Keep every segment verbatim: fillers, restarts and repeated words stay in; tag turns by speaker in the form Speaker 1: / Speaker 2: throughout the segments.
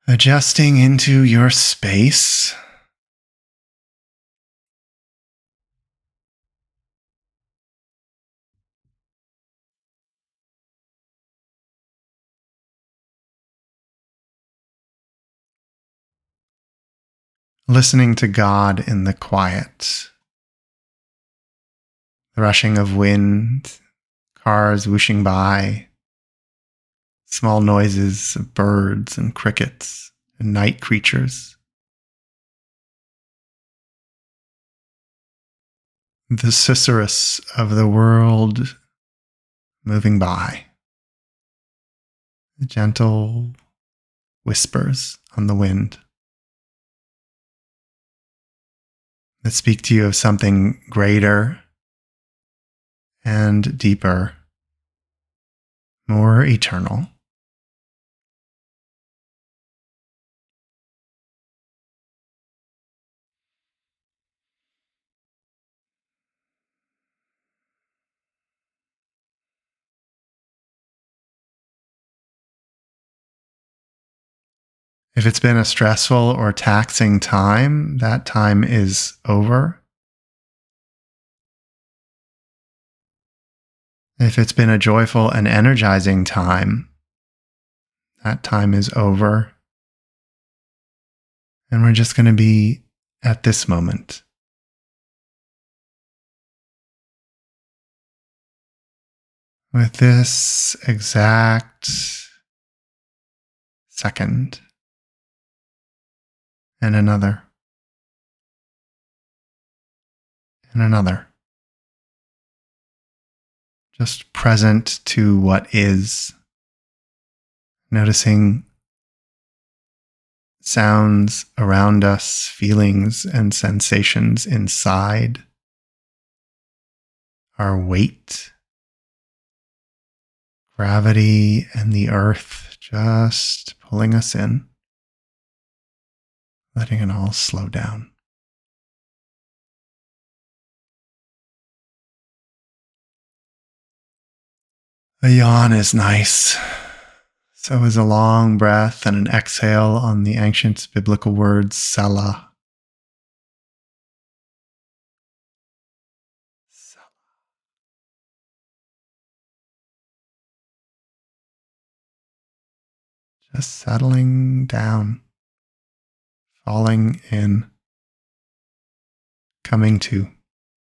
Speaker 1: Adjusting into your space. Listening to God in the quiet. The rushing of wind, cars whooshing by, small noises of birds and crickets and night creatures. The susurrus of the world moving by. The gentle whispers on the wind that speak to you of something greater and deeper, more eternal. If it's been a stressful or taxing time, that time is over. If it's been a joyful and energizing time, that time is over. And we're just going to be at this moment. With this exact second. And another. And another. Just present to what is. Noticing sounds around us, feelings and sensations inside. Our weight. Gravity and the earth just pulling us in. Letting it all slow down. A yawn is nice. So is a long breath and an exhale on the ancient biblical word Selah. Selah. Just settling down, falling in, coming to.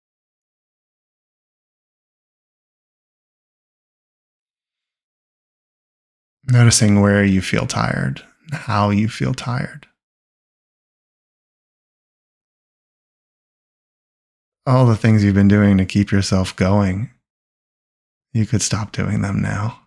Speaker 1: Noticing where you feel tired, how you feel tired. All the things you've been doing to keep yourself going, you could stop doing them now.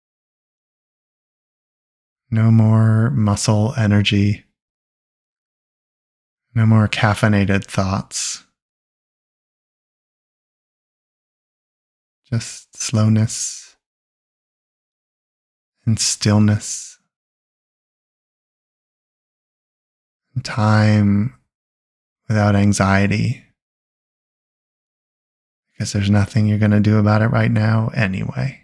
Speaker 1: No more muscle energy. No more caffeinated thoughts. Just slowness and stillness. And time without anxiety. Because there's nothing you're going to do about it right now anyway.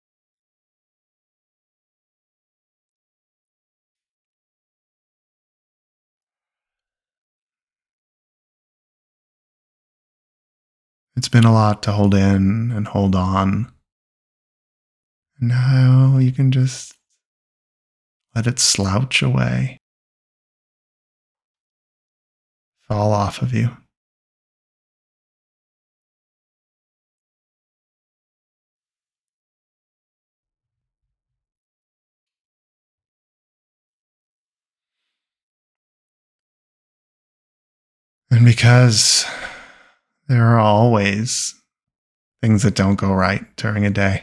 Speaker 1: It's been a lot to hold in and hold on. And now you can just let it slouch away. Fall off of you. And because there are always things that don't go right during a day.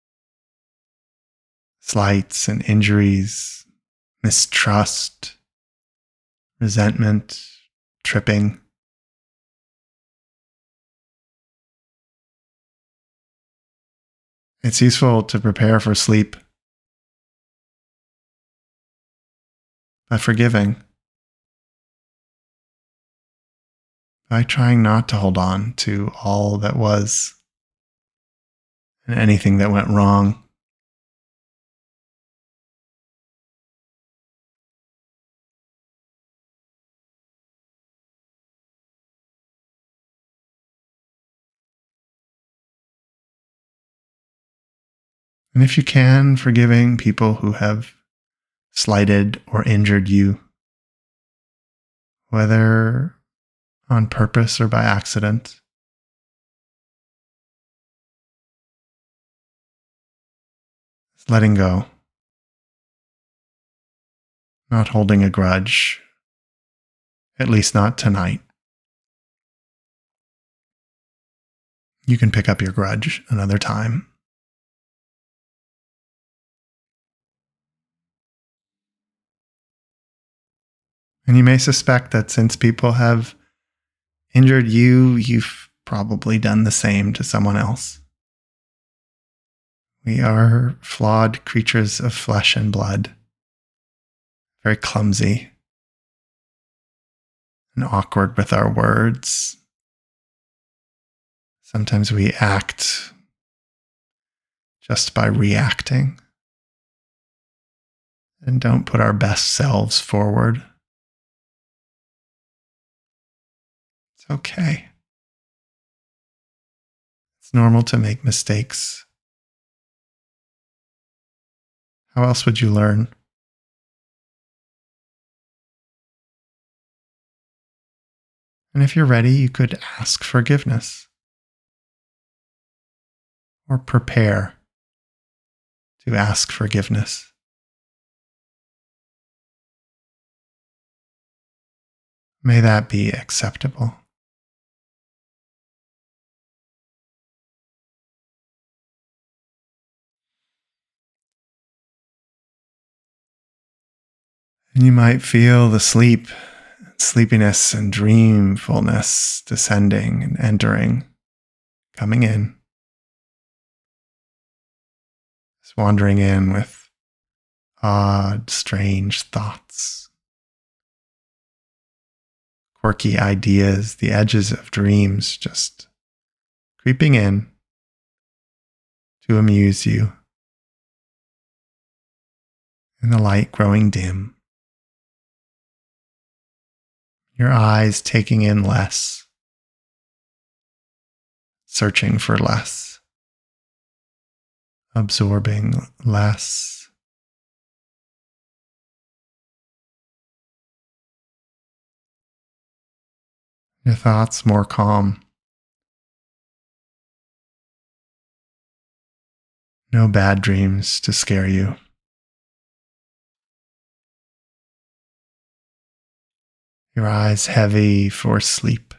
Speaker 1: Slights and injuries, mistrust, resentment, tripping. It's useful to prepare for sleep by forgiving, by trying not to hold on to all that was and anything that went wrong. And if you can, forgiving people who have slighted or injured you, whether on purpose or by accident. It's letting go, not holding a grudge, at least not tonight. You can pick up your grudge another time. And you may suspect that since people have injured you, you've probably done the same to someone else. We are flawed creatures of flesh and blood, very clumsy and awkward with our words. Sometimes we act just by reacting and don't put our best selves forward. It's okay. It's normal to make mistakes. How else would you learn? And if you're ready, you could ask forgiveness or prepare to ask forgiveness. May that be acceptable. And you might feel the sleep, sleepiness and dreamfulness descending and entering, coming in. Just wandering in with odd, strange thoughts, quirky ideas, the edges of dreams just creeping in to amuse you. And the light growing dim. Your eyes taking in less, searching for less, absorbing less. Your thoughts more calm. No bad dreams to scare you. Your eyes heavy for sleep.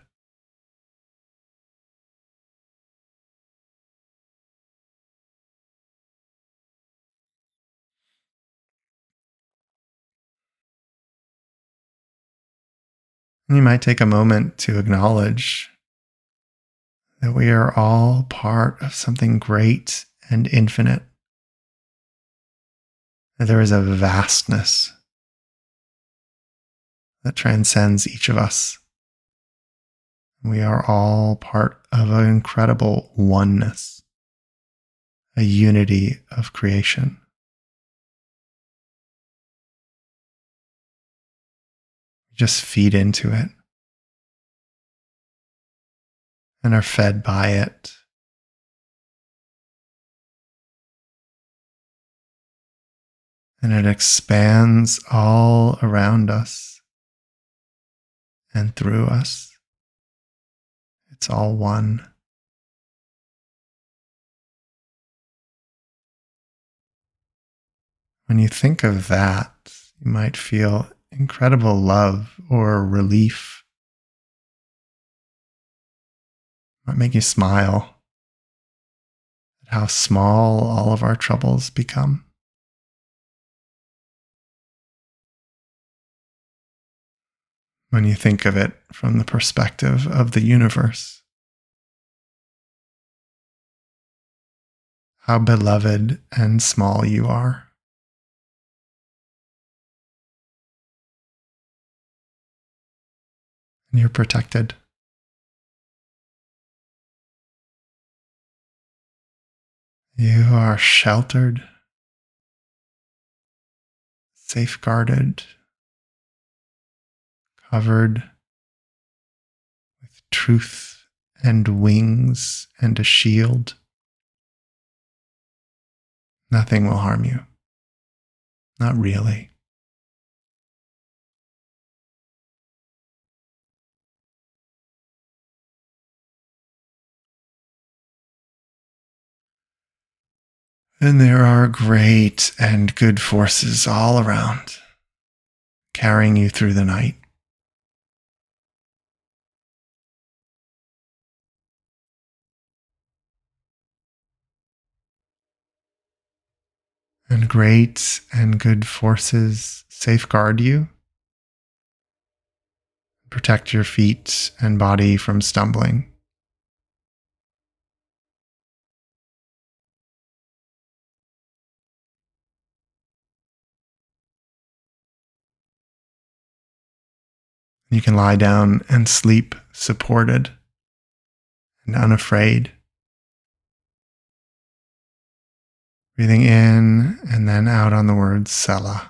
Speaker 1: And you might take a moment to acknowledge that we are all part of something great and infinite. That there is a vastness that transcends each of us. We are all part of an incredible oneness, a unity of creation. Just feed into it and are fed by it. And it expands all around us and through us. It's all one. When you think of that, you might feel incredible love or relief. It might make you smile at how small all of our troubles become. When you think of it from the perspective of the universe, how beloved and small you are. And you're protected. You are sheltered, safeguarded, covered with truth and wings and a shield. Nothing will harm you. Not really. And there are great and good forces all around, carrying you through the night. And great and good forces safeguard you, protect your feet and body from stumbling. You can lie down and sleep supported and unafraid. Breathing in and then out on the word Selah.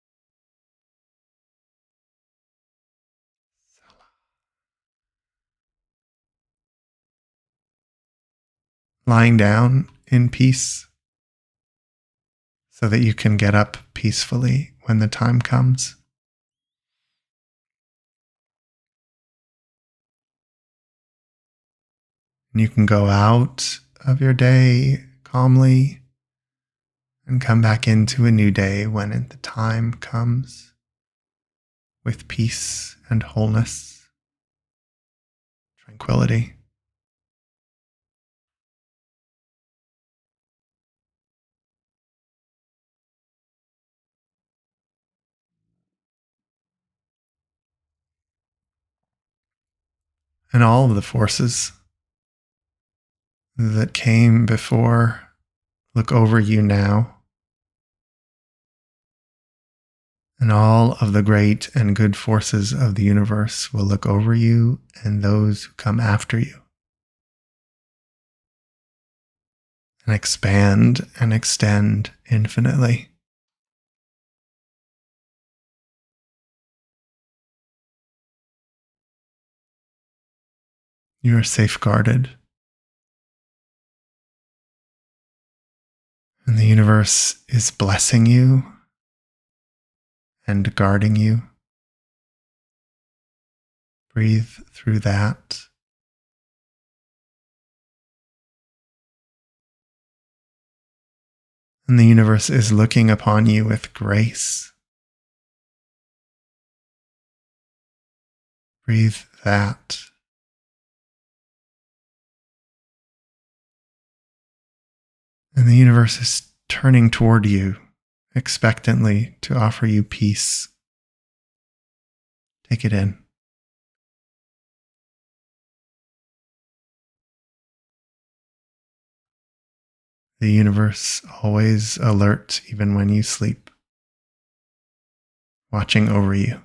Speaker 1: Lying down in peace so that you can get up peacefully when the time comes. And you can go out of your day calmly and come back into a new day when the time comes with peace and wholeness, tranquility. And all of the forces that came before look over you now. And all of the great and good forces of the universe will look over you and those who come after you and expand and extend infinitely. You are safeguarded. And the universe is blessing you and guarding you. Breathe through that. And the universe is looking upon you with grace. Breathe that. And the universe is turning toward you expectantly to offer you peace. Take it in. The universe always alert even when you sleep, watching over you.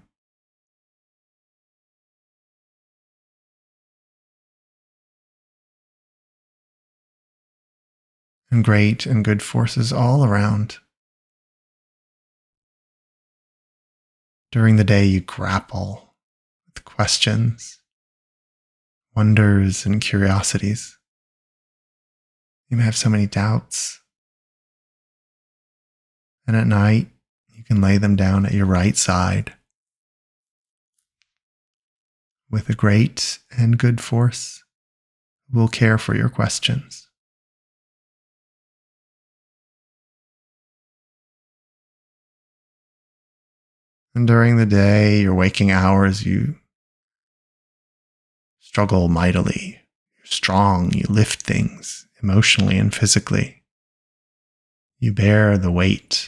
Speaker 1: And great and good forces all around. During the day, you grapple with questions, wonders, and curiosities. You may have so many doubts. And at night, you can lay them down at your right side with a great and good force who will care for your questions. And during the day, your waking hours, you struggle mightily. You're strong, you lift things emotionally and physically. You bear the weight.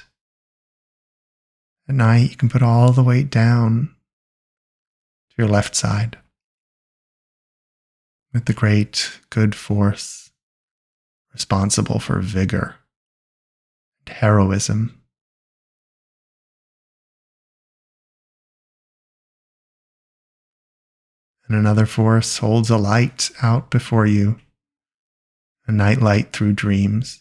Speaker 1: At night, you can put all the weight down to your left side with the great good force responsible for vigor and heroism. And another force holds a light out before you, a night light through dreams.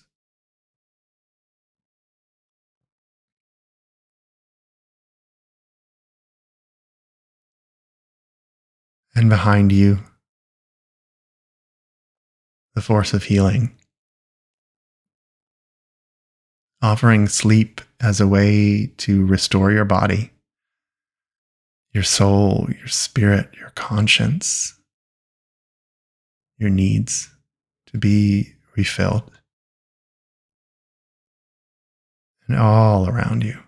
Speaker 1: And behind you, the force of healing, offering sleep as a way to restore your body, your soul, your spirit, your conscience, your needs to be refilled. And all around you,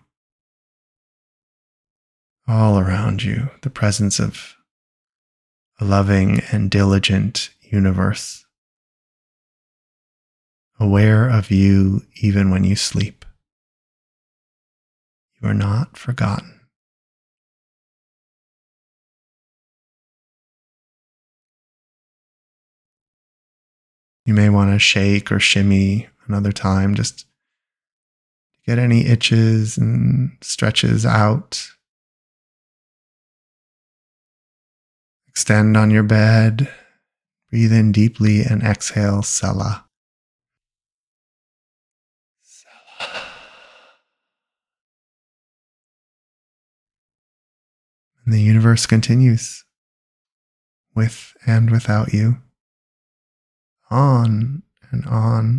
Speaker 1: all around you, the presence of a loving and diligent universe, aware of you even when you sleep. You are not forgotten. You may want to shake or shimmy another time, just get any itches and stretches out. Extend on your bed. Breathe in deeply and exhale, Selah. Selah. And the universe continues with and without you, on and on.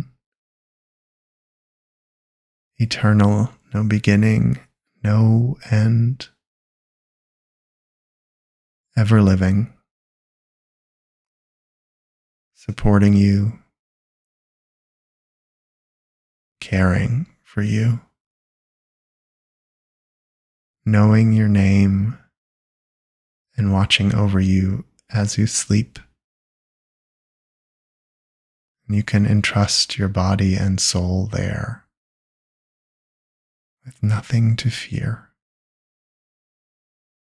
Speaker 1: Eternal, no beginning, no end. Ever living, supporting you, caring for you, knowing your name and watching over you as you sleep. And you can entrust your body and soul there with nothing to fear.